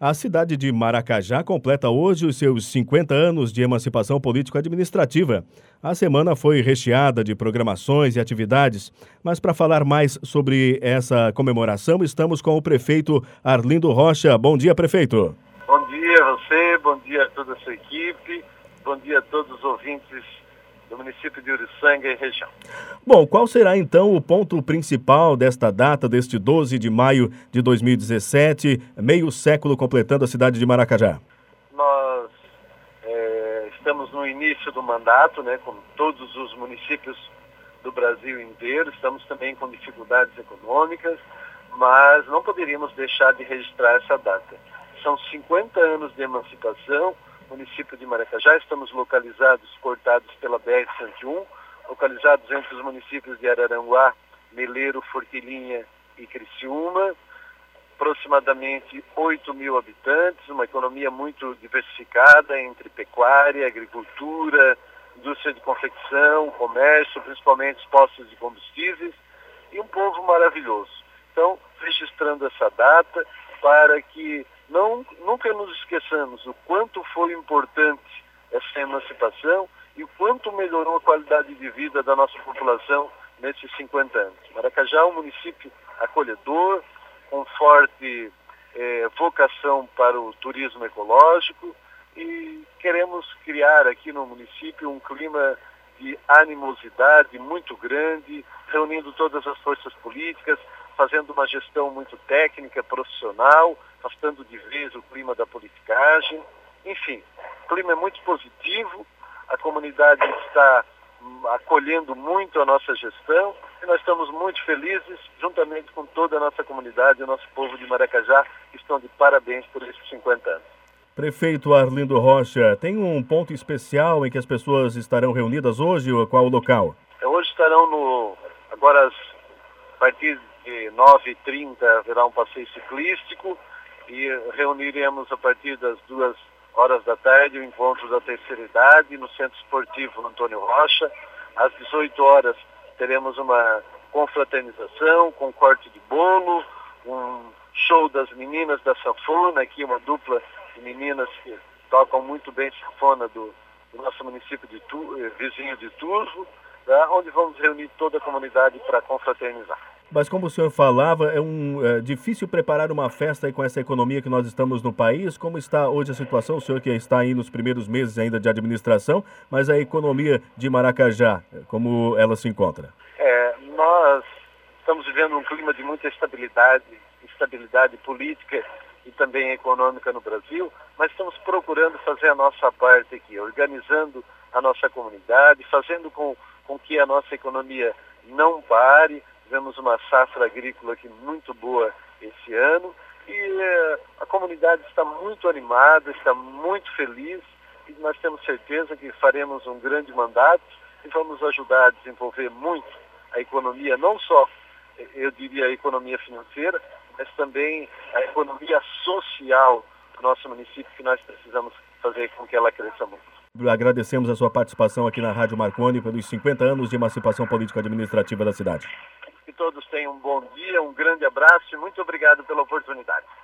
A cidade de Maracajá completa hoje os seus 50 anos de emancipação político-administrativa. A semana foi recheada de programações e atividades, mas para falar mais sobre essa comemoração, estamos com o prefeito Arlindo Rocha. Bom dia, prefeito. Bom dia a você, bom dia a toda a sua equipe, bom dia a todos os ouvintes do município de Uruçanga e região. Bom, qual será então o ponto principal desta data, deste 12 de maio de 2017, meio século completando a cidade de Maracajá? Nós estamos no início do mandato, como todos os municípios do Brasil inteiro, estamos também com dificuldades econômicas, mas não poderíamos deixar de registrar essa data. São 50 anos de emancipação. Município de Maracajá, estamos localizados, cortados pela BR-101, localizados entre os municípios de Araranguá, Meleiro, Forquilinha e Criciúma, aproximadamente 8 mil habitantes, uma economia muito diversificada entre pecuária, agricultura, indústria de confecção, comércio, principalmente os postos de combustíveis, e um povo maravilhoso. Então, registrando essa data para que nunca nos esqueçamos o quanto foi importante essa emancipação e o quanto melhorou a qualidade de vida da nossa população nesses 50 anos. Maracajá é um município acolhedor, com forte vocação para o turismo ecológico, e queremos criar aqui no município um clima de animosidade muito grande, reunindo todas as forças políticas, fazendo uma gestão muito técnica, profissional, afastando de vez o clima da politicagem. Enfim, o clima é muito positivo, a comunidade está acolhendo muito a nossa gestão e nós estamos muito felizes, juntamente com toda a nossa comunidade e o nosso povo de Maracajá, que estão de parabéns por esses 50 anos. Prefeito Arlindo Rocha, tem um ponto especial em que as pessoas estarão reunidas hoje, ou qual o local? Hoje estarão agora a partir de 9h30 haverá um passeio ciclístico e reuniremos a partir das 2h da tarde o encontro da terceira idade no Centro Esportivo Antônio Rocha. Às 18h teremos uma confraternização com corte de bolo, um show das meninas da sanfona, aqui uma dupla de meninas que tocam muito bem sanfona do nosso município vizinho de Turvo, onde vamos reunir toda a comunidade para confraternizar. Mas como o senhor falava, é difícil preparar uma festa aí com essa economia que nós estamos no país. Como está hoje a situação? O senhor que está aí nos primeiros meses ainda de administração, mas a economia de Maracajá, como ela se encontra? Nós estamos vivendo um clima de muita estabilidade política e também econômica no Brasil, mas estamos procurando fazer a nossa parte aqui, organizando a nossa comunidade, fazendo com que a nossa economia não pare. Tivemos uma safra agrícola aqui muito boa esse ano e a comunidade está muito animada, está muito feliz e nós temos certeza que faremos um grande mandato e vamos ajudar a desenvolver muito a economia, não só, eu diria, a economia financeira, mas também a economia social do nosso município, que nós precisamos fazer com que ela cresça muito. Agradecemos a sua participação aqui na Rádio Marconi pelos 50 anos de emancipação político-administrativa da cidade. Que todos tenham um bom dia, um grande abraço e muito obrigado pela oportunidade.